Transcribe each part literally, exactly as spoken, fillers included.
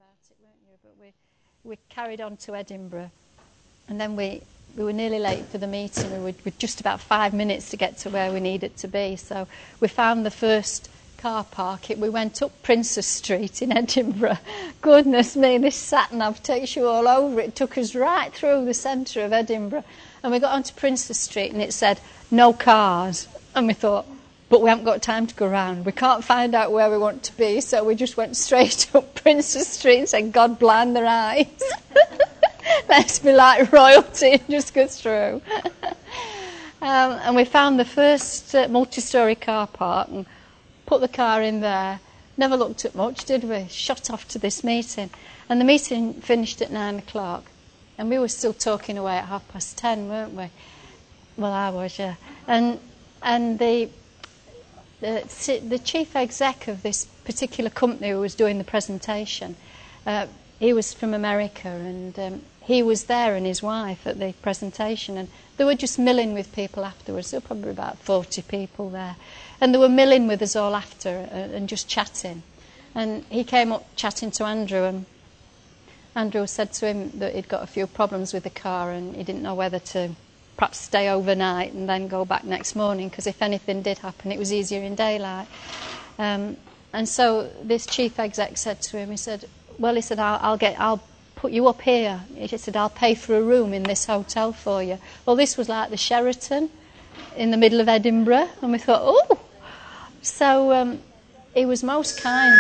about it, weren't you? But we we carried on to Edinburgh, and then we we were nearly late for the meeting. We were with just about five minutes to get to where we needed to be. So we found the first car park. It, we went up Princess Street in Edinburgh. Goodness me, this sat-nav takes you all over. It took us right through the centre of Edinburgh, and we got onto Princess Street, and it said no cars, and we thought, but we haven't got time to go round. We can't find out where we want to be, so we just went straight up Princess Street and said, God blind their eyes. Let's be like royalty and just go through. um, and we found the first uh, multi-storey car park and put the car in there. Never looked at much, did we? Shot off to this meeting. And the meeting finished at nine o'clock. And we were still talking away at half past ten, weren't we? Well, I was, yeah. And, and the... The, the chief exec of this particular company who was doing the presentation, uh, he was from America, and um, he was there and his wife at the presentation, and they were just milling with people afterwards. There were probably about forty people there, and they were milling with us all after uh, and just chatting. And he came up chatting to Andrew, and Andrew said to him that he'd got a few problems with the car and he didn't know whether to perhaps stay overnight and then go back next morning, because if anything did happen, it was easier in daylight. Um, and so this chief exec said to him, he said, well, he said, I'll, I'll get, I'll put you up here. He said, I'll pay for a room in this hotel for you. Well, this was like the Sheraton in the middle of Edinburgh, and we thought, oh. So um, he was most kind,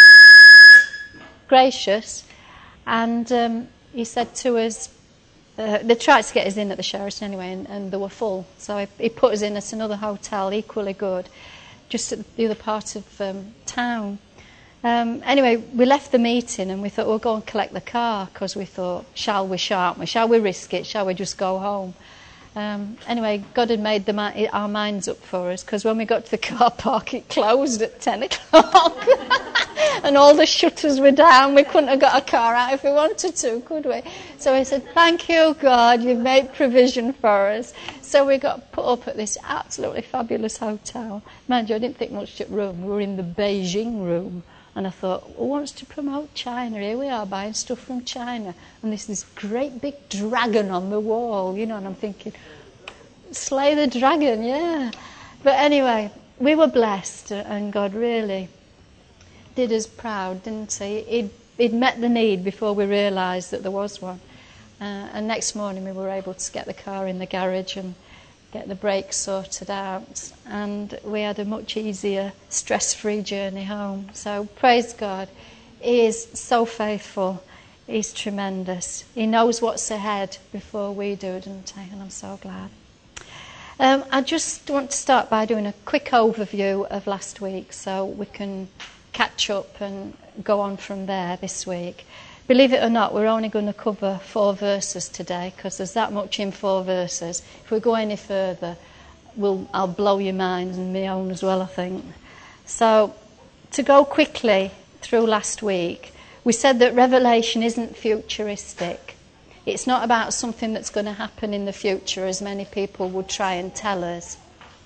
gracious, and um, he said to us, Uh, they tried to get us in at the Sheraton anyway, and, and they were full. So he, he put us in at another hotel, equally good, just at the other part of um, town. Um, anyway, we left the meeting and we thought we'll go and collect the car, because we thought, shall we, shan't we? Shall we risk it? Shall we just go home? Um, anyway, God had made the, our minds up for us, because when we got to the car park, it closed at ten o'clock. And all the shutters were down. We couldn't have got a car out if we wanted to, could we? So I said, thank you, God, you've made provision for us. So we got put up at this absolutely fabulous hotel. Mind you, I didn't think much of the room. We were in the Beijing room. And I thought, who wants to promote China? Here we are buying stuff from China. And there's this great big dragon on the wall, you know, and I'm thinking, slay the dragon, yeah. But anyway, we were blessed, and God really did us proud, didn't he? He'd, he'd met the need before we realised that there was one. Uh, and next morning we were able to get the car in the garage and get the brakes sorted out, and we had a much easier, stress-free journey home. So praise God. He is so faithful. He's tremendous. He knows what's ahead before we do, doesn't he? And I'm so glad. Um, I just want to start by doing a quick overview of last week so we can catch up and go on from there this week. Believe it or not, we're only going to cover four verses today, because there's that much in four verses. If we go any further, we'll, I'll blow your mind, and my own as well, I think. So, to go quickly through last week, we said that Revelation isn't futuristic. It's not about something that's going to happen in the future, as many people would try and tell us.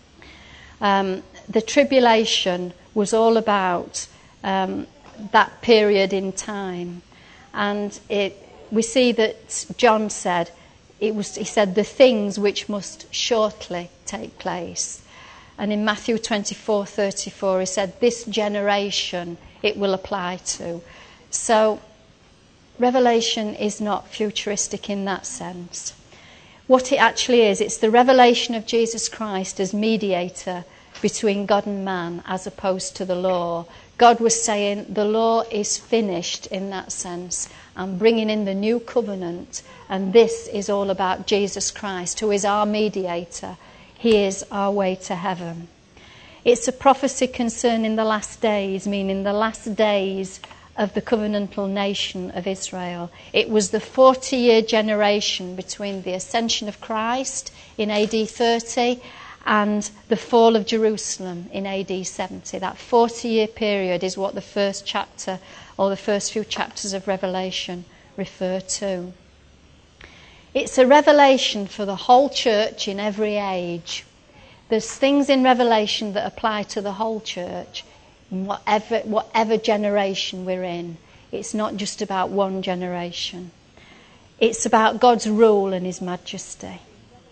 Um, the tribulation was all about um, that period in time. And it, we see that John said, it was, he said, the things which must shortly take place. And in Matthew twenty-four thirty-four, he said, this generation it will apply to. So Revelation is not futuristic in that sense. What it actually is, it's the revelation of Jesus Christ as mediator between God and man, as opposed to the law. God was saying the law is finished in that sense. I'm bringing in the new covenant, and this is all about Jesus Christ, who is our mediator. He is our way to heaven. It's a prophecy concerning the last days, meaning the last days of the covenantal nation of Israel. It was the forty-year generation between the ascension of Christ in A D thirty and the fall of Jerusalem in A D seventy. That forty-year period is what the first chapter, or the first few chapters of Revelation, refer to. It's a revelation for the whole church in every age. There's things in Revelation that apply to the whole church, in whatever, whatever generation we're in. It's not just about one generation. It's about God's rule and his majesty.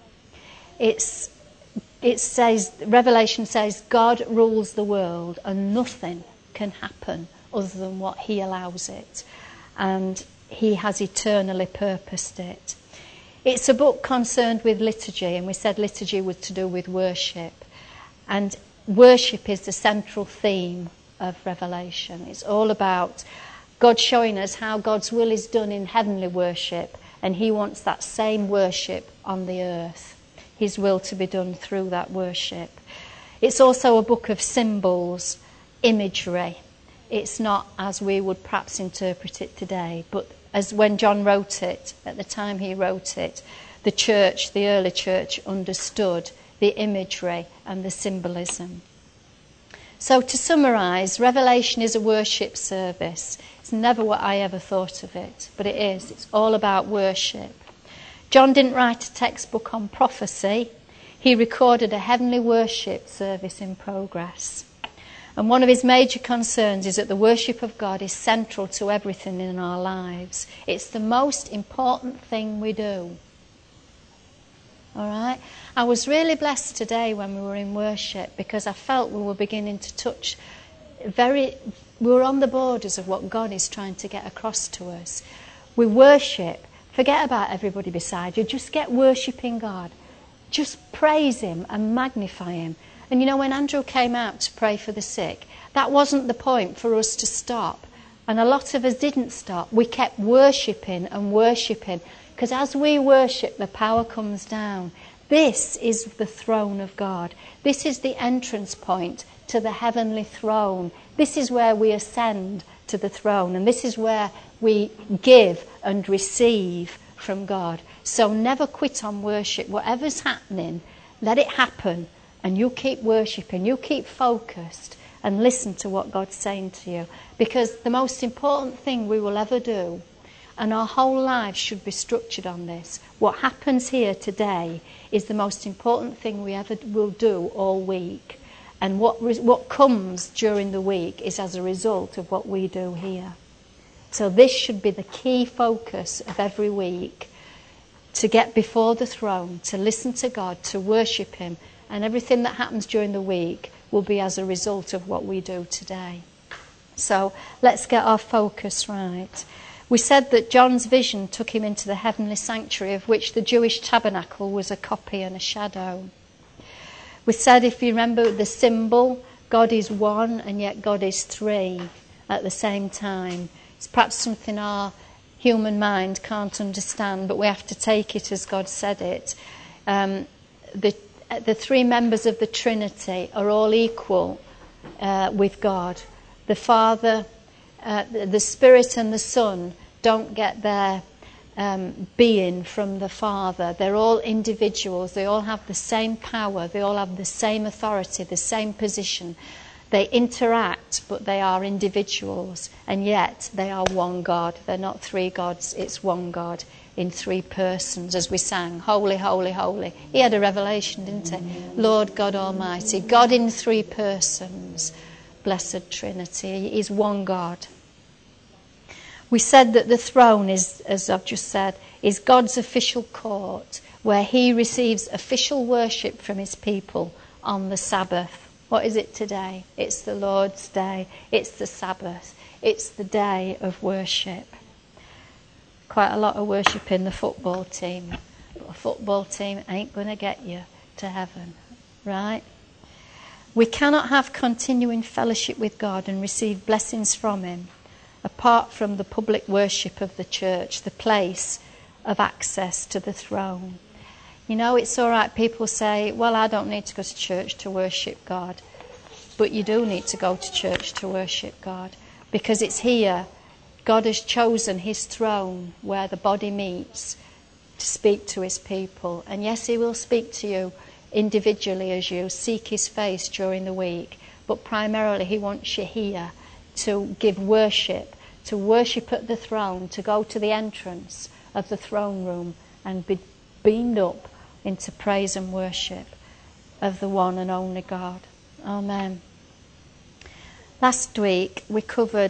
It's, it says, Revelation says, God rules the world and nothing can happen other than what he allows it. And he has eternally purposed it. It's a book concerned with liturgy, and we said liturgy was to do with worship. And worship is the central theme of Revelation. It's all about God showing us how God's will is done in heavenly worship, and he wants that same worship on the earth. His will to be done through that worship. It's also a book of symbols, imagery. It's not as we would perhaps interpret it today, but as when John wrote it, at the time he wrote it, the church, the early church, understood the imagery and the symbolism. So to summarise, Revelation is a worship service. It's never what I ever thought of it, but it is. It's all about worship. John didn't write a textbook on prophecy. He recorded a heavenly worship service in progress. And one of his major concerns is that the worship of God is central to everything in our lives. It's the most important thing we do. All right? I was really blessed today when we were in worship because I felt we were beginning to touch very... We were on the borders of what God is trying to get across to us. We worship. Forget about everybody beside you. Just get worshipping God. Just praise him and magnify him. And you know, when Andrew came out to pray for the sick, that wasn't the point for us to stop. And a lot of us didn't stop. We kept worshipping and worshipping. Because as we worship, the power comes down. This is the throne of God. This is the entrance point to the heavenly throne. This is where we ascend to the throne. And this is where we give and receive from God. So never quit on worship. Whatever's happening, let it happen. And you keep worshipping. You keep focused and listen to what God's saying to you. Because the most important thing we will ever do, and our whole lives should be structured on this, what happens here today is the most important thing we ever will do all week. And what what comes during the week is as a result of what we do here. So this should be the key focus of every week, to get before the throne, to listen to God, to worship him, and everything that happens during the week will be as a result of what we do today. So let's get our focus right. We said that John's vision took him into the heavenly sanctuary, of which the Jewish tabernacle was a copy and a shadow. We said, if you remember the symbol, God is one and yet God is three at the same time. It's perhaps something our human mind can't understand, but we have to take it as God said it. Um, the, the three members of the Trinity are all equal uh, with God. The Father, uh, the, the Spirit and the Son don't get their um, being from the Father. They're all individuals. They all have the same power. They all have the same authority, the same position. They interact, but they are individuals, and yet they are one God. They're not three gods, it's one God in three persons, as we sang, holy, holy, holy. He had a revelation, didn't he? Lord God Almighty, God in three persons, blessed Trinity. He's one God. We said that the throne is, as I've just said, is God's official court, where he receives official worship from his people on the Sabbath. What is it today? It's the Lord's Day. It's the Sabbath. It's the day of worship. Quite a lot of worship in the football team. But a football team ain't going to get you to heaven, right? We cannot have continuing fellowship with God and receive blessings from him apart from the public worship of the church, the place of access to the throne. You know, it's all right, people say, well, I don't need to go to church to worship God. But you do need to go to church to worship God, because it's here God has chosen his throne where the body meets to speak to his people. And yes, he will speak to you individually as you seek his face during the week, but primarily he wants you here to give worship, to worship at the throne, to go to the entrance of the throne room and be beamed up into praise and worship of the one and only God. Amen. Last week we covered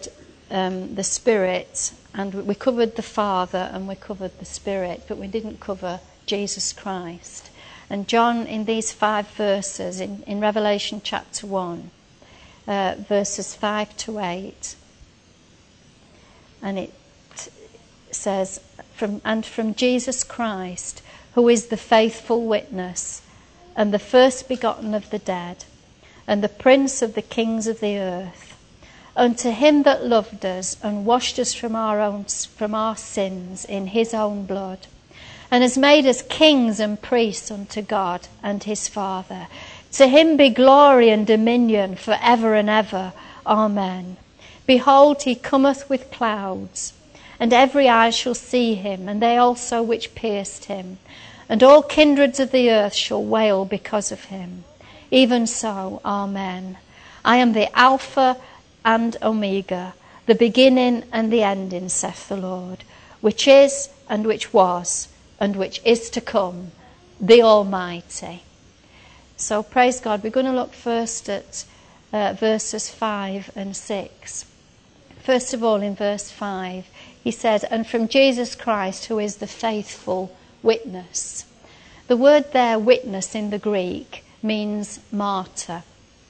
um, the Spirit, and we covered the Father and we covered the Spirit, but we didn't cover Jesus Christ. And John, in these five verses, in, in Revelation chapter one, uh, verses five to eight, and it says, from, and from Jesus Christ, who is the faithful witness, and the first begotten of the dead, and the prince of the kings of the earth, unto him that loved us and washed us from our own from our sins in his own blood, and has made us kings and priests unto God and his Father. To him be glory and dominion for ever and ever. Amen. Behold, he cometh with clouds, and every eye shall see him, and they also which pierced him. And all kindreds of the earth shall wail because of him. Even so, Amen. I am the Alpha and Omega, the beginning and the ending, saith the Lord, which is, and which was, and which is to come, the Almighty. So praise God. We're going to look first at uh, verses five and six. First of all, in verse five, he said, and from Jesus Christ, who is the faithful witness. The word there, witness, in the Greek means martyr.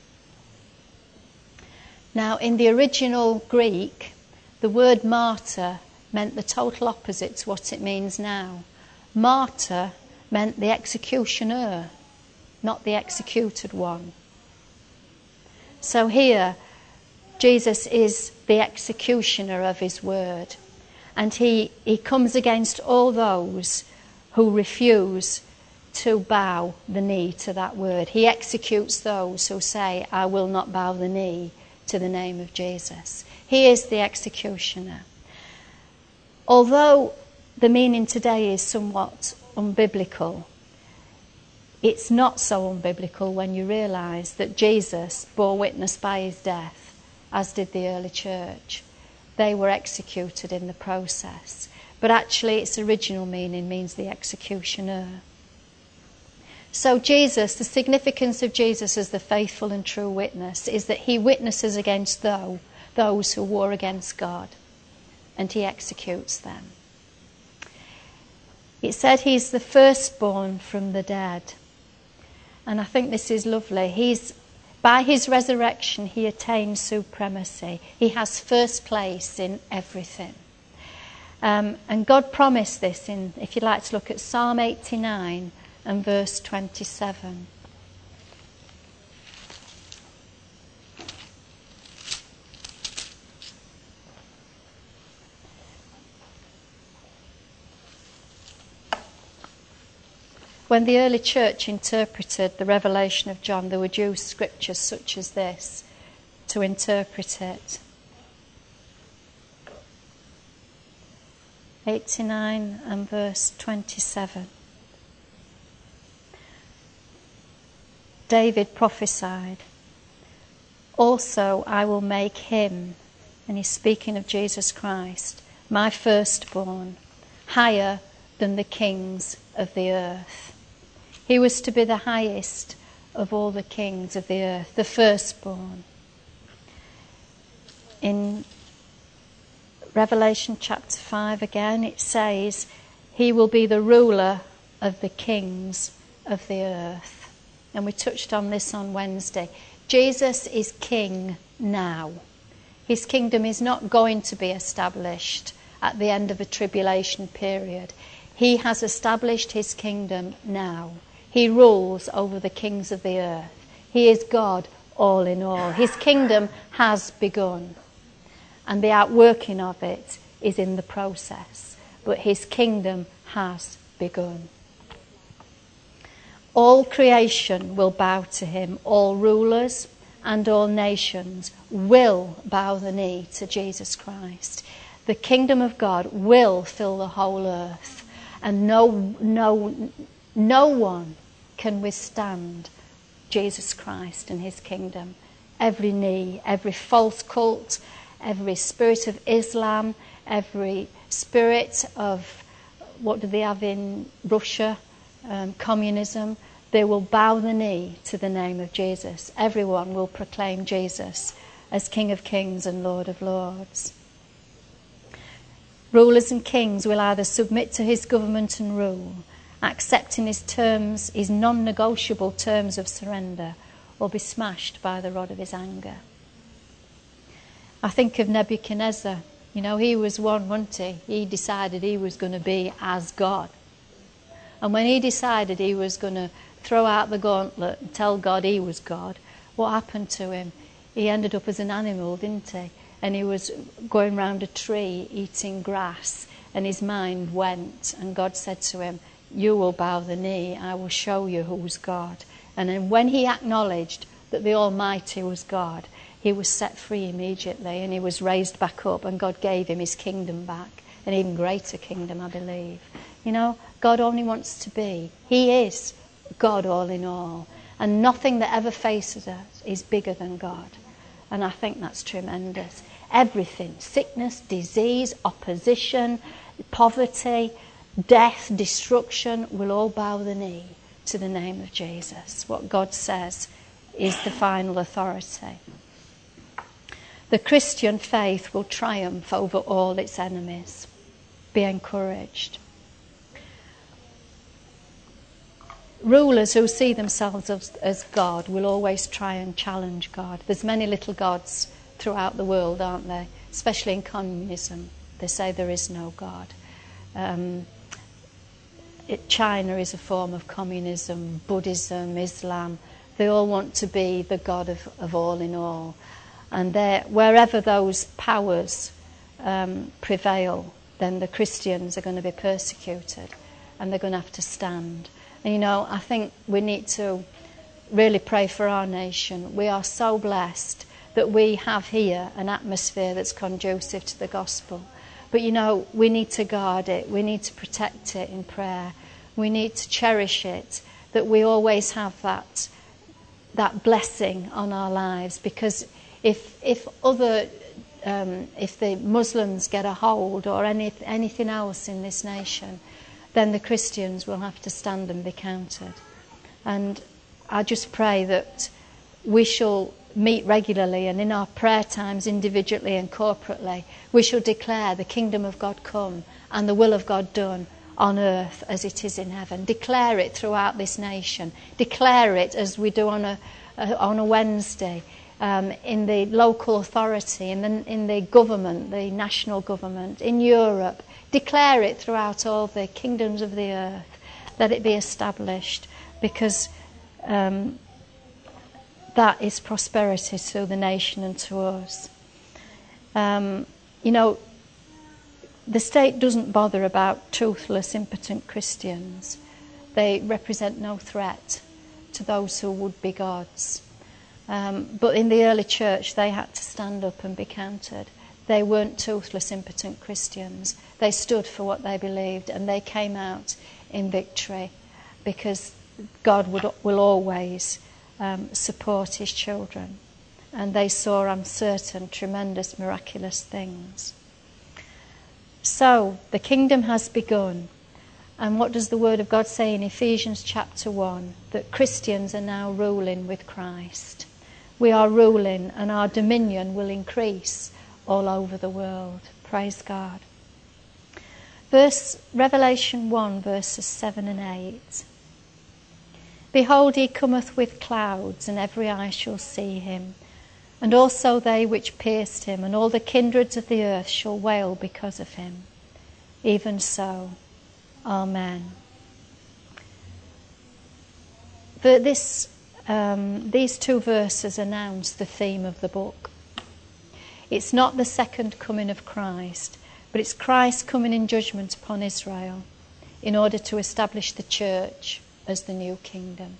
Now, in the original Greek, the word martyr meant the total opposite to what it means now. Martyr meant the executioner, not the executed one. So here, Jesus is the executioner of his word. And he, he comes against all those who refuse to bow the knee to that word. He executes those who say, I will not bow the knee to the name of Jesus. He is the executioner. Although the meaning today is somewhat unbiblical, it's not so unbiblical when you realise that Jesus bore witness by his death, as did the early church. They were executed in the process. But actually its original meaning means the executioner. So Jesus, the significance of Jesus as the faithful and true witness is that he witnesses against those, those who war against God, and he executes them. It said he's the firstborn from the dead. And I think this is lovely. He's, by his resurrection, he attains supremacy. He has first place in everything. Um, and God promised this in, if you'd like to look at Psalm eighty-nine and verse twenty-seven. When the early church interpreted the revelation of John, they would use scriptures such as this to interpret it. eighty-nine and verse twenty-seven. David prophesied, also I will make him, and he's speaking of Jesus Christ, my firstborn, higher than the kings of the earth. He was to be the highest of all the kings of the earth, the firstborn. In Revelation chapter five again, it says, he will be the ruler of the kings of the earth. And we touched on this on Wednesday. Jesus is king now. His kingdom is not going to be established at the end of a tribulation period. He has established his kingdom now. He rules over the kings of the earth. He is God all in all. His kingdom has begun, and the outworking of it is in the process. But his kingdom has begun. All creation will bow to him. All rulers and all nations will bow the knee to Jesus Christ. The kingdom of God will fill the whole earth, and no, no, no one can withstand Jesus Christ and his kingdom. Every knee, every false cult, every spirit of Islam, every spirit of, what do they have in Russia, um, communism, they will bow the knee to the name of Jesus. Everyone will proclaim Jesus as King of Kings and Lord of Lords. Rulers and kings will either submit to his government and rule, accepting his terms, his non-negotiable terms of surrender, or be smashed by the rod of his anger. I think of Nebuchadnezzar. You know, he was one, wasn't he? He decided he was going to be as God. And when he decided he was going to throw out the gauntlet and tell God he was God, what happened to him? He ended up as an animal, didn't he? And he was going round a tree eating grass, and his mind went, and God said to him, you will bow the knee, I will show you who's God. And then when he acknowledged that the Almighty was God, he was set free immediately, and he was raised back up, and God gave him his kingdom back, an even greater kingdom, I believe. You know, God only wants to be. He is God all in all, and nothing that ever faces us is bigger than God. And I think that's tremendous. Everything, sickness, disease, opposition, poverty, death, destruction, will all bow the knee to the name of Jesus. What God says is the final authority. The Christian faith will triumph over all its enemies. Be encouraged. Rulers who see themselves as, as God will always try and challenge God. There's many little gods throughout the world, aren't there? Especially in communism. They say there is no God. Um, it, China is a form of communism, Buddhism, Islam. They all want to be the God of, of all in all. And wherever those powers um, prevail, then the Christians are going to be persecuted, and they're going to have to stand. And you know, I think we need to really pray for our nation. We are so blessed that we have here an atmosphere that's conducive to the gospel. But you know, we need to guard it. We need to protect it in prayer. We need to cherish it, that we always have that that blessing on our lives. Because if if other um, if the Muslims get a hold, or any anything else in this nation, then the Christians will have to stand and be counted. And I just pray that we shall meet regularly, and in our prayer times, individually and corporately, we shall declare the kingdom of God come and the will of God done on earth as it is in heaven. Declare it throughout this nation. Declare it as we do on a, a on a Wednesday, um, in the local authority, in the in the government, the national government, in Europe. Declare it throughout all the kingdoms of the earth, that it be established, because um, that is prosperity to the nation and to us. Um, you know, the state doesn't bother about toothless, impotent Christians. They represent no threat to those who would be gods. Um, but in the early church, they had to stand up and be counted. They weren't toothless, impotent Christians. They stood for what they believed, and they came out in victory, because God would, will always um, support his children. And they saw, I'm certain, tremendous, miraculous things. So, the kingdom has begun. And what does the Word of God say in Ephesians chapter one? That Christians are now ruling with Christ. We are ruling, and our dominion will increase all over the world. Praise God. Verse Revelation one, verses seven and eight. Behold, he cometh with clouds, and every eye shall see him, and also they which pierced him, and all the kindreds of the earth shall wail because of him. Even so. Amen. But this, um, these two verses announce the theme of the book. It's not the second coming of Christ, but it's Christ coming in judgment upon Israel in order to establish the church as the new kingdom.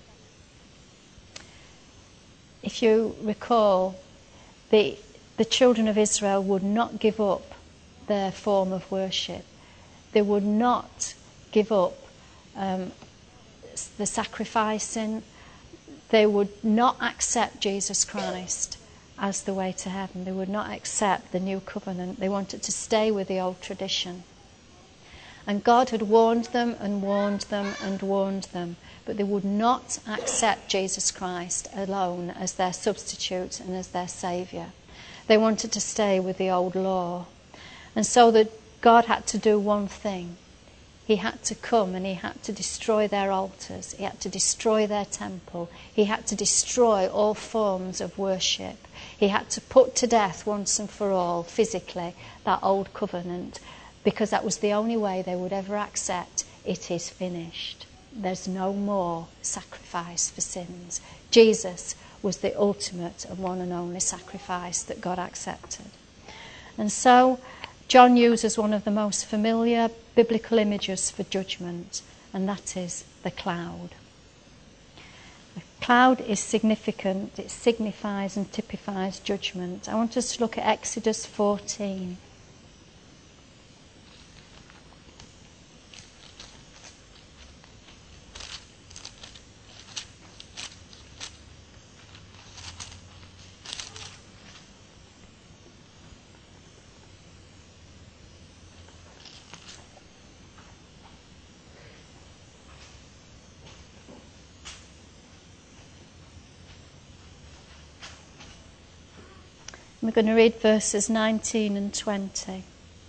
If you recall, the, the children of Israel would not give up their form of worship. They would not give up um, the sacrificing. They would not accept Jesus Christ as the way to heaven. They would not accept the new covenant. They wanted to stay with the old tradition. And God had warned them and warned them and warned them, but they would not accept Jesus Christ alone as their substitute and as their saviour. They wanted to stay with the old law. And so the God had to do one thing. He had to come and he had to destroy their altars. He had to destroy their temple. He had to destroy all forms of worship. He had to put to death once and for all, physically, that old covenant, because that was the only way they would ever accept it is finished. There's no more sacrifice for sins. Jesus was the ultimate and one and only sacrifice that God accepted. And so John uses one of the most familiar biblical images for judgment, and that is the cloud. The cloud is significant. It signifies and typifies judgment. I want us to look at Exodus fourteen. We're going to read verses nineteen and twenty.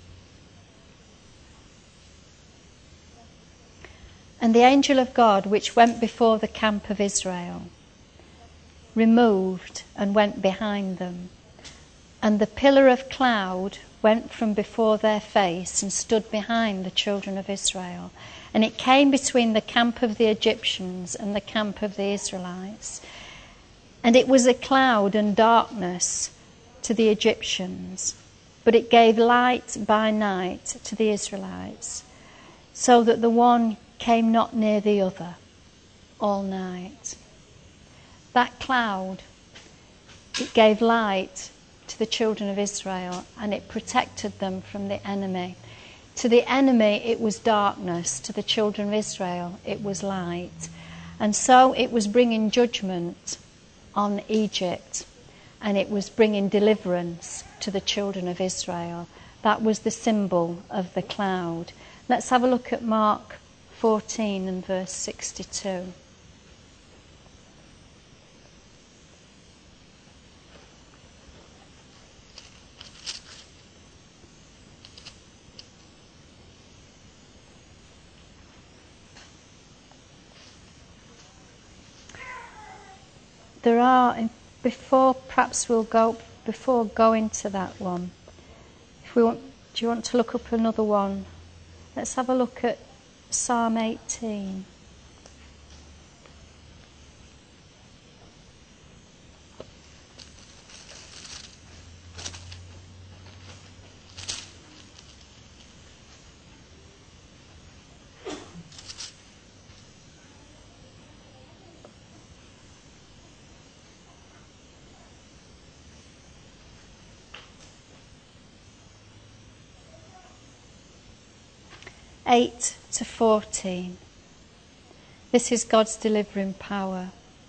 And the angel of God, which went before the camp of Israel, removed and went behind them. And the pillar of cloud went from before their face and stood behind the children of Israel. And it came between the camp of the Egyptians and the camp of the Israelites. And it was a cloud and darkness to the Egyptians, but it gave light by night to the Israelites, so that the one came not near the other all night. That cloud, it gave light to the children of Israel, and it protected them from the enemy. To the enemy it was darkness, to the children of Israel it was light. And so it was bringing judgment on Egypt, and it was bringing deliverance to the children of Israel. That was the symbol of the cloud. Let's have a look at Mark fourteen and verse sixty-two. There are, before perhaps we'll go, before going to that one, if we want, do you want to look up another one? Let's have a look at Psalm eighteen. eight to fourteen. This is God's delivering power.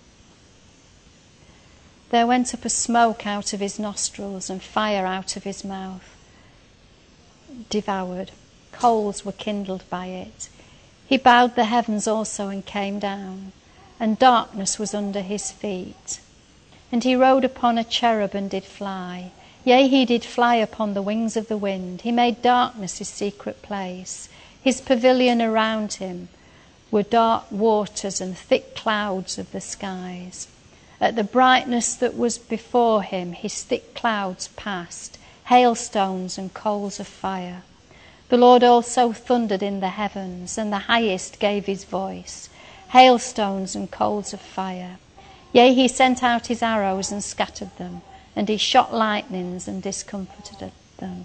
There went up a smoke out of his nostrils and fire out of his mouth, devoured. Coals were kindled by it. He bowed the heavens also and came down, and darkness was under his feet. And he rode upon a cherub and did fly. Yea, he did fly upon the wings of the wind. He made darkness his secret place. His pavilion around him were dark waters and thick clouds of the skies. At the brightness that was before him, his thick clouds passed, hailstones and coals of fire. The Lord also thundered in the heavens, and the highest gave his voice, hailstones and coals of fire. Yea, he sent out his arrows and scattered them, and he shot lightnings and discomfited them.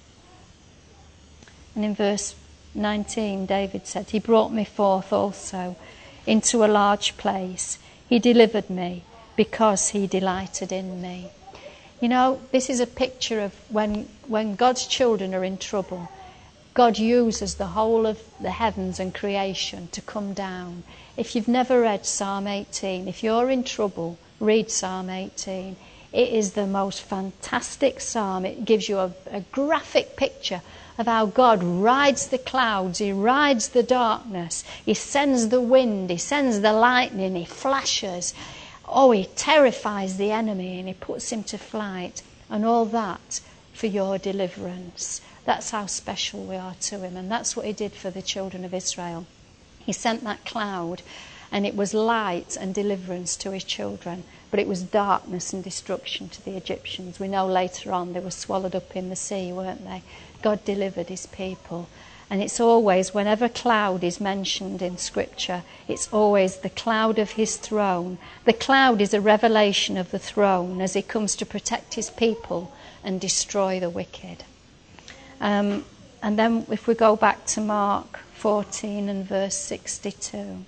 And in verse nineteen, David said, he brought me forth also into a large place. He delivered me because he delighted in me. You know, this is a picture of when, when God's children are in trouble, God uses the whole of the heavens and creation to come down. If you've never read Psalm eighteen, if you're in trouble, read Psalm eighteen. It is the most fantastic psalm. It gives you a, a graphic picture of how God rides the clouds, he rides the darkness, he sends the wind, he sends the lightning, he flashes. Oh, he terrifies the enemy and he puts him to flight, and all that for your deliverance. That's how special we are to him, and that's what he did for the children of Israel. He sent that cloud, and it was light and deliverance to his children, but it was darkness and destruction to the Egyptians. We know later on they were swallowed up in the sea, weren't they? God delivered his people. And it's always, whenever cloud is mentioned in Scripture, it's always the cloud of his throne. The cloud is a revelation of the throne as he comes to protect his people and destroy the wicked. Um, and then if we go back to Mark fourteen and verse sixty-two.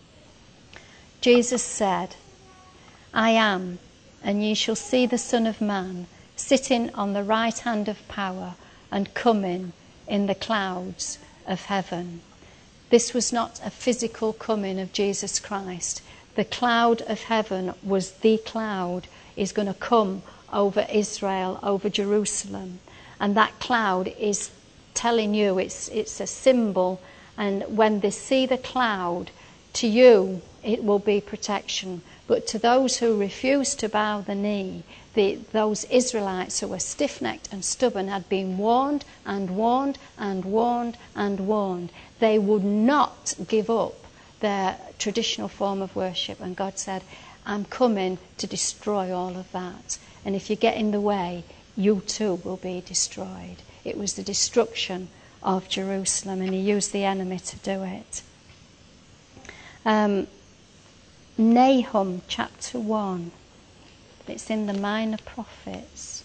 Jesus said, I am, and ye shall see the Son of Man sitting on the right hand of power and coming in the clouds of heaven. This was not a physical coming of Jesus Christ. The cloud of heaven was the cloud is going to come over Israel, over Jerusalem. And that cloud is telling you, it's it's a symbol. And when they see the cloud, to you it will be protection. But to those who refuse to bow the knee, the, those Israelites who were stiff-necked and stubborn had been warned and warned and warned and warned. They would not give up their traditional form of worship. And God said, I'm coming to destroy all of that. And if you get in the way, you too will be destroyed. It was the destruction of Jerusalem, and he used the enemy to do it. Um, Nahum chapter one. It's in the Minor Prophets.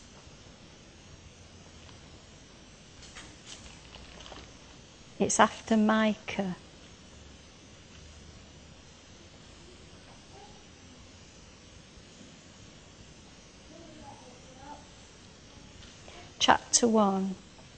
It's after Micah. Chapter one.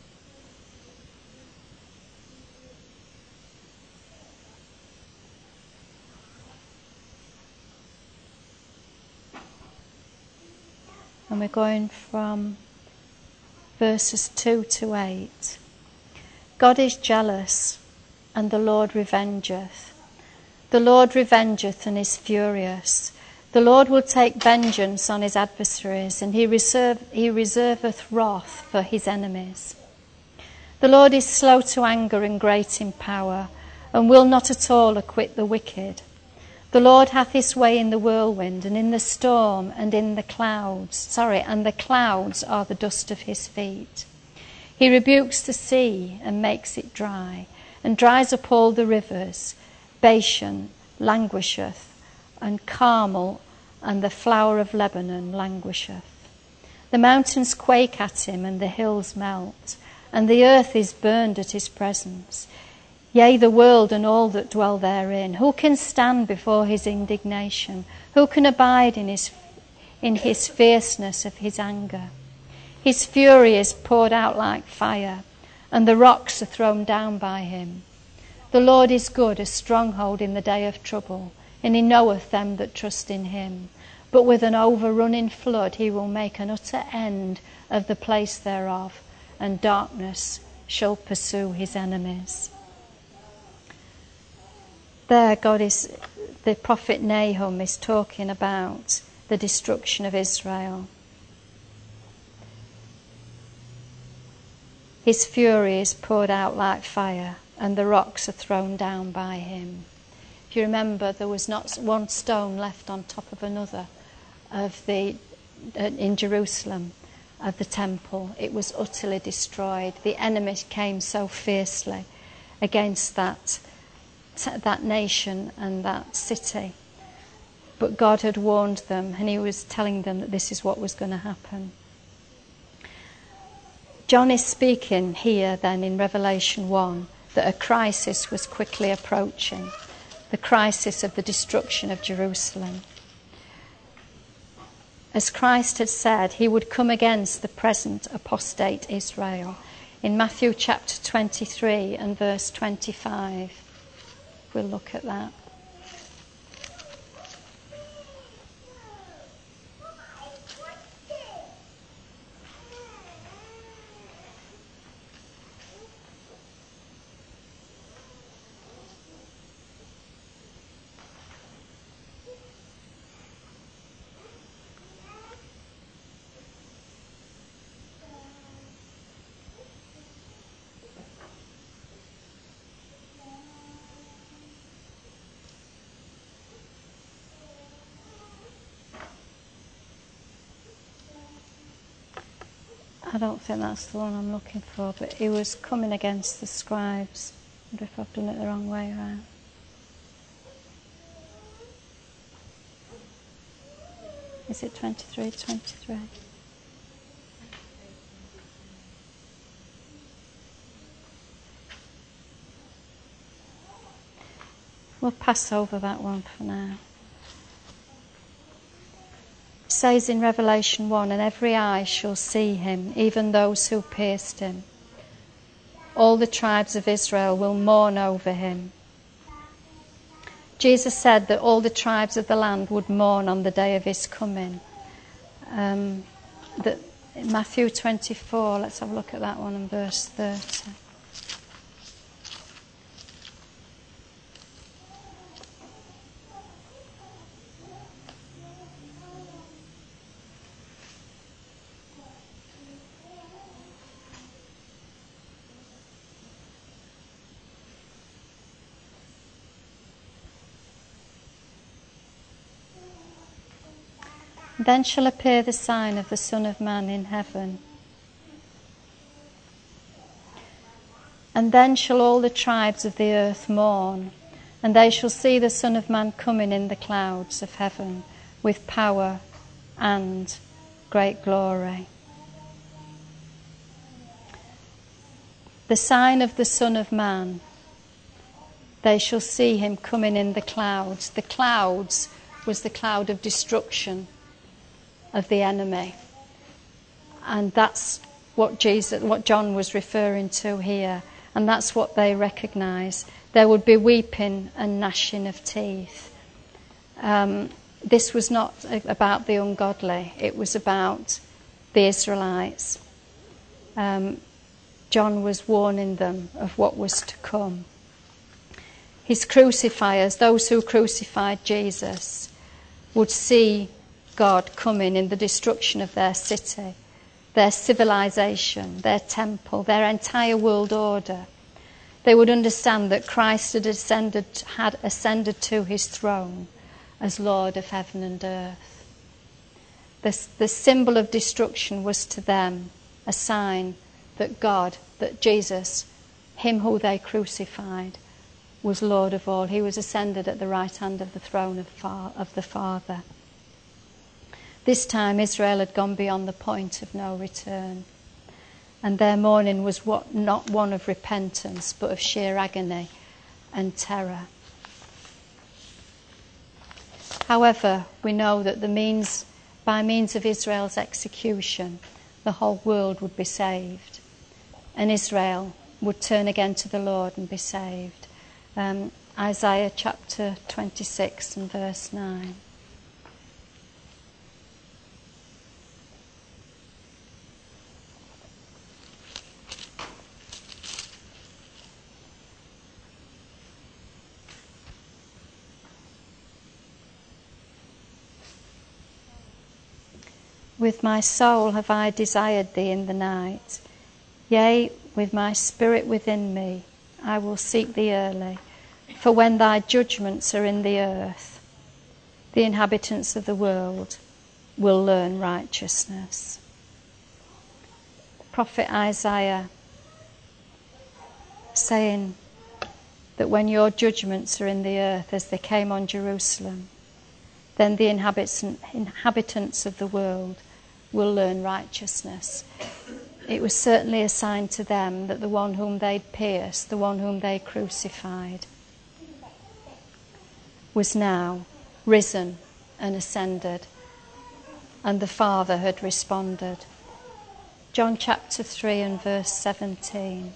And we're going from verses two to eight. God is jealous, and the Lord revengeth. The Lord revengeth and is furious. The Lord will take vengeance on his adversaries, and he, reserve, he reserveth wrath for his enemies. The Lord is slow to anger and great in power, and will not at all acquit the wicked. The Lord hath his way in the whirlwind, and in the storm, and in the clouds. Sorry, and the clouds are the dust of his feet. He rebukes the sea and makes it dry, and dries up all the rivers. Bashan languisheth, and Carmel and the flower of Lebanon languisheth. The mountains quake at him, and the hills melt, and the earth is burned at his presence. Yea, the world and all that dwell therein. Who can stand before his indignation? Who can abide in his in his fierceness of his anger? His fury is poured out like fire, and the rocks are thrown down by him. The Lord is good, a stronghold in the day of trouble, and he knoweth them that trust in him. But with an overrunning flood he will make an utter end of the place thereof, and darkness shall pursue his enemies. There, God is, the prophet Nahum is talking about the destruction of Israel. His fury is poured out like fire, and the rocks are thrown down by him. If you remember, there was not one stone left on top of another of the uh, in Jerusalem of the temple. It was utterly destroyed. The enemy came so fiercely against that that nation and that city. But God had warned them, and he was telling them that this is what was going to happen. John is speaking here then in Revelation one that a crisis was quickly approaching, the crisis of the destruction of Jerusalem. As Christ had said, he would come against the present apostate Israel. In Matthew chapter twenty-three and verse twenty-five, we'll look at that. I don't think that's the one I'm looking for, but he was coming against the scribes. I wonder if I've done it the wrong way around. Is it twenty-three, twenty-three? We'll pass over that one for now. It says in Revelation one, and every eye shall see him, even those who pierced him. All the tribes of Israel will mourn over him. Jesus said that all the tribes of the land would mourn on the day of his coming. Um, that in Matthew twenty-four, let's have a look at that one in verse thirty. Then shall appear the sign of the Son of Man in heaven. And then shall all the tribes of the earth mourn, and they shall see the Son of Man coming in the clouds of heaven with power and great glory. The sign of the Son of Man, they shall see him coming in the clouds. The clouds was the cloud of destruction of the enemy. And that's what Jesus, what John was referring to here. And that's what they recognise. There would be weeping and gnashing of teeth. Um, this was not about the ungodly. It was about the Israelites. Um, John was warning them of what was to come. His crucifiers, those who crucified Jesus, would see God coming in the destruction of their city, their civilization, their temple, their entire world order. They would understand that Christ had ascended, had ascended to his throne as Lord of heaven and earth. The, the symbol of destruction was to them a sign that God, that Jesus, him who they crucified, was Lord of all. He was ascended at the right hand of the throne of, far, of the Father. This time Israel had gone beyond the point of no return, and their mourning was what, not one of repentance, but of sheer agony and terror. However, we know that the means, by means of Israel's execution, the whole world would be saved, and Israel would turn again to the Lord and be saved. Um, Isaiah chapter twenty-six and verse nine. With my soul have I desired thee in the night. Yea, with my spirit within me, I will seek thee early. For when thy judgments are in the earth, the inhabitants of the world will learn righteousness. The prophet Isaiah saying that when your judgments are in the earth as they came on Jerusalem, then the inhabitants of the world will learn righteousness. It was certainly a sign to them that the one whom they'd pierced, the one whom they crucified, was now risen and ascended, and the Father had responded. John chapter three and verse seventeen.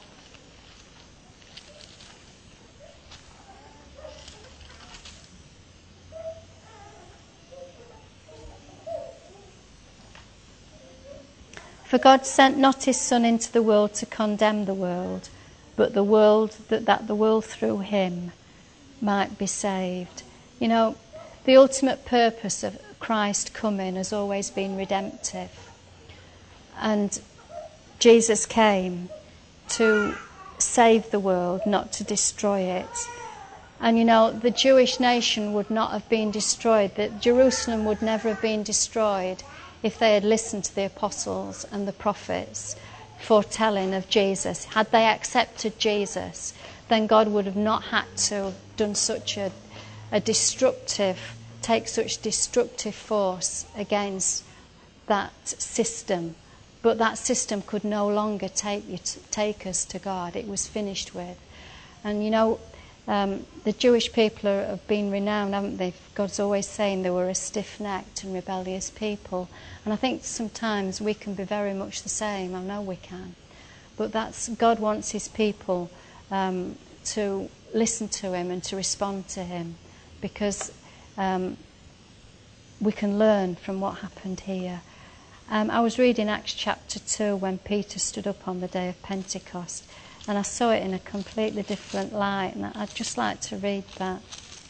For God sent not his Son into the world to condemn the world, but the world that, that the world through him might be saved. You know, the ultimate purpose of Christ coming has always been redemptive. And Jesus came to save the world, not to destroy it. And you know, the Jewish nation would not have been destroyed, that Jerusalem would never have been destroyed if they had listened to the apostles and the prophets foretelling of Jesus, had they accepted Jesus, then God would have not had to have done such a, a destructive, take such destructive force against that system. But that system could no longer take you to, take us to God. It was finished with. And you know, um, the Jewish people are, have been renowned, haven't they? God's always saying they were a stiff-necked and rebellious people. And I think sometimes we can be very much the same. I know we can. But that's God wants his people um, to listen to him and to respond to him, because um, we can learn from what happened here. Um, I was reading Acts chapter two when Peter stood up on the day of Pentecost, and I saw it in a completely different light, and I'd just like to read that.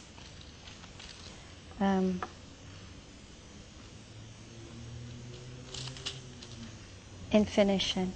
Um, in finishing.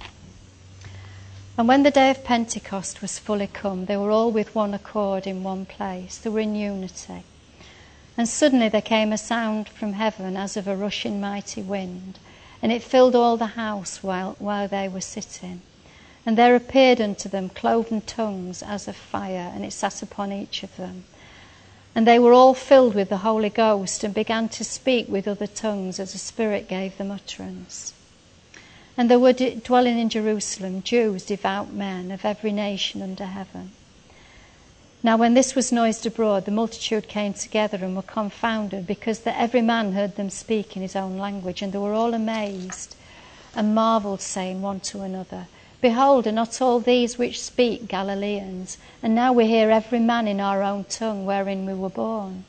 And when the day of Pentecost was fully come, they were all with one accord in one place. They were in unity. And suddenly there came a sound from heaven as of a rushing mighty wind, and it filled all the house while, while they were sitting. And there appeared unto them cloven tongues as of fire, and it sat upon each of them. And they were all filled with the Holy Ghost, and began to speak with other tongues as the Spirit gave them utterance. And there were d- dwelling in Jerusalem Jews, devout men of every nation under heaven. Now when this was noised abroad, the multitude came together and were confounded, because that every man heard them speak in his own language. And they were all amazed and marvelled, saying one to another, Behold, are not all these which speak Galileans? And now we hear every man in our own tongue wherein we were born.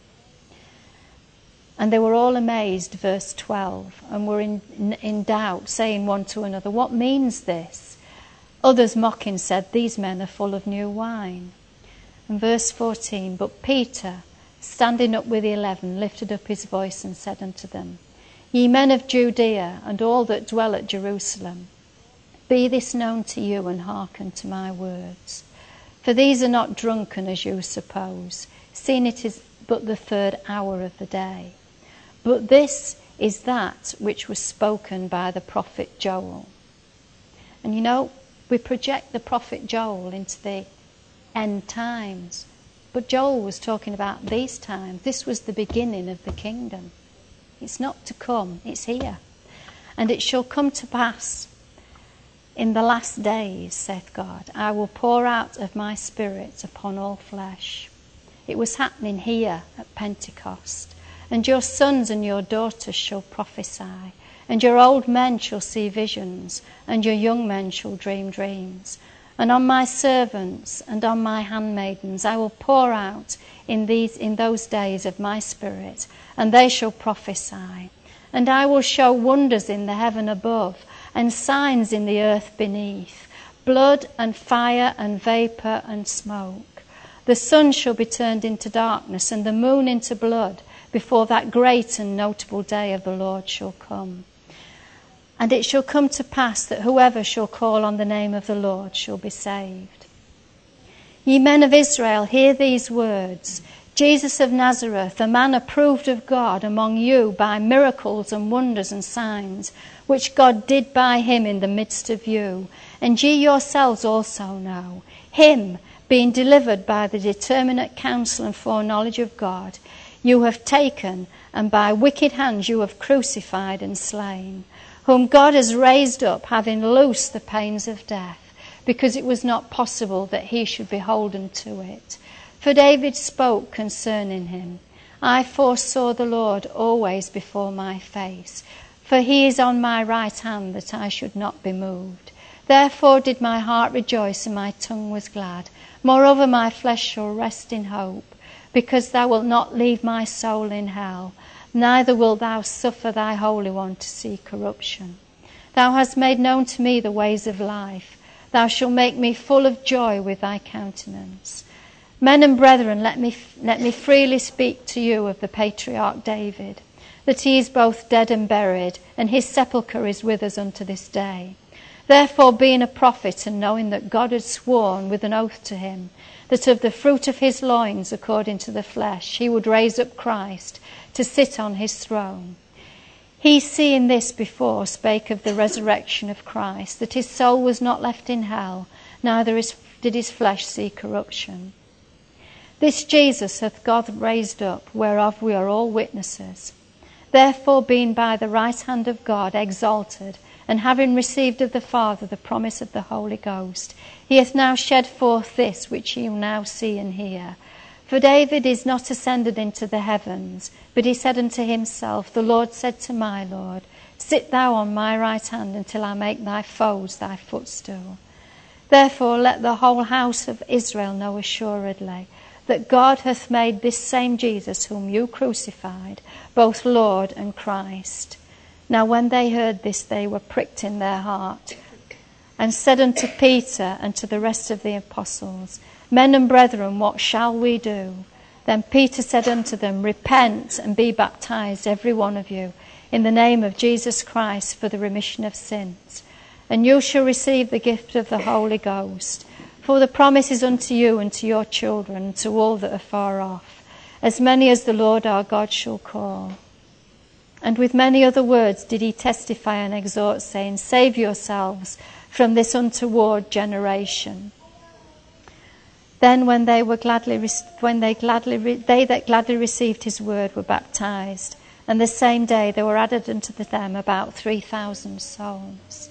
And they were all amazed, verse twelve, and were in, in, in doubt, saying one to another, What means this? Others mocking said, These men are full of new wine. And verse fourteen, But Peter, standing up with the eleven, lifted up his voice and said unto them, Ye men of Judea, and all that dwell at Jerusalem, be this known to you, and hearken to my words. For these are not drunken, as you suppose, seeing it is but the third hour of the day. But this is that which was spoken by the prophet Joel. And you know, we project the prophet Joel into the end times. But Joel was talking about these times. This was the beginning of the kingdom. It's not to come, it's here. And it shall come to pass in the last days, saith God, I will pour out of my Spirit upon all flesh. It was happening here at Pentecost. And your sons and your daughters shall prophesy, and your old men shall see visions, and your young men shall dream dreams. And on my servants and on my handmaidens I will pour out in these in those days of my Spirit, and they shall prophesy. And I will show wonders in the heaven above, and signs in the earth beneath, blood and fire and vapour and smoke. The sun shall be turned into darkness, and the moon into blood, before that great and notable day of the Lord shall come. And it shall come to pass that whoever shall call on the name of the Lord shall be saved. Ye men of Israel, hear these words. Jesus of Nazareth, a man approved of God among you by miracles and wonders and signs, which God did by him in the midst of you. And ye yourselves also know, him being delivered by the determinate counsel and foreknowledge of God, you have taken, and by wicked hands you have crucified and slain, whom God has raised up, having loosed the pains of death, because it was not possible that he should be holden to it. For David spoke concerning him, I foresaw the Lord always before my face, for he is on my right hand, that I should not be moved. Therefore did my heart rejoice, and my tongue was glad. Moreover my flesh shall rest in hope, because thou wilt not leave my soul in hell, neither wilt thou suffer thy Holy One to see corruption. Thou hast made known to me the ways of life. Thou shalt make me full of joy with thy countenance. Men and brethren, let me, let me freely speak to you of the patriarch David, that he is both dead and buried, and his sepulchre is with us unto this day. Therefore, being a prophet, and knowing that God had sworn with an oath to him, that of the fruit of his loins, according to the flesh, he would raise up Christ to sit on his throne. He, seeing this before, spake of the resurrection of Christ, that his soul was not left in hell, neither is, did his flesh see corruption. This Jesus hath God raised up, whereof we are all witnesses. Therefore, being by the right hand of God exalted, and having received of the Father the promise of the Holy Ghost, he hath now shed forth this which you now see and hear. For David is not ascended into the heavens, but he said unto himself, The Lord said to my Lord, Sit thou on my right hand until I make thy foes thy footstool. Therefore let the whole house of Israel know assuredly that God hath made this same Jesus whom you crucified, both Lord and Christ. Now when they heard this, they were pricked in their heart, and said unto Peter and to the rest of the apostles, Men and brethren, what shall we do? Then Peter said unto them, Repent and be baptized, every one of you, in the name of Jesus Christ for the remission of sins, and you shall receive the gift of the Holy Ghost. For the promise is unto you and to your children and to all that are far off, as many as the Lord our God shall call. And with many other words did he testify and exhort, saying, Save yourselves from this untoward generation. Then when they were gladly, when they gladly, they that gladly received his word were baptized, and the same day there were added unto them about three thousand souls.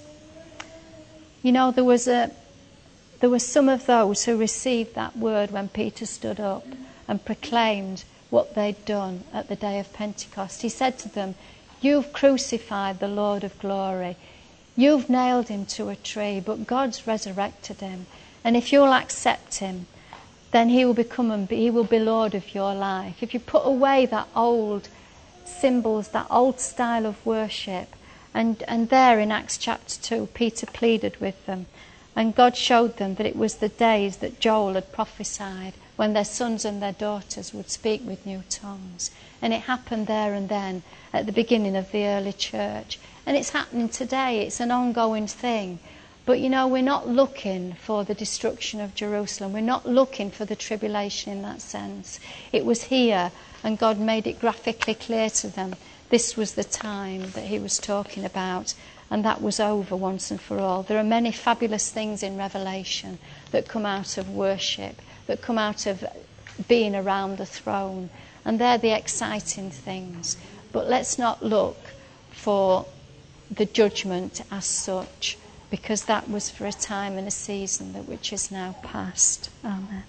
You know, there was a, there were some of those who received that word when Peter stood up and proclaimed what they'd done at the day of Pentecost. He said to them, You've crucified the Lord of glory. You've nailed him to a tree, but God's resurrected him. And if you'll accept him, then he will become and be, he will be Lord of your life. If you put away that old symbols, that old style of worship, and, and there in Acts chapter two, Peter pleaded with them, and God showed them that it was the days that Joel had prophesied, when their sons and their daughters would speak with new tongues. And it happened there and then at the beginning of the early church. And it's happening today. It's an ongoing thing. But, you know, we're not looking for the destruction of Jerusalem. We're not looking for the tribulation in that sense. It was here, and God made it graphically clear to them. This was the time that he was talking about, and that was over once and for all. There are many fabulous things in Revelation that come out of worship, that come out of being around the throne, and they're the exciting things. But let's not look for the judgment as such, because that was for a time and a season that which is now past. Amen.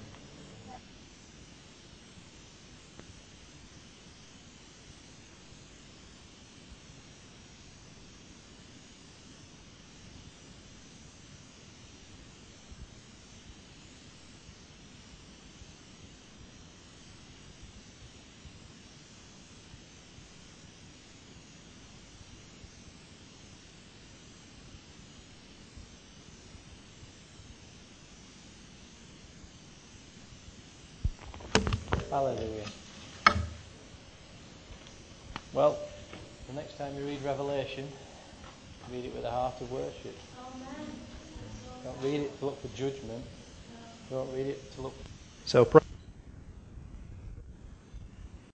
Hallelujah. Well, the next time you read Revelation, read it with a heart of worship. Amen. Don't read it to look for judgment. Don't read it to look... So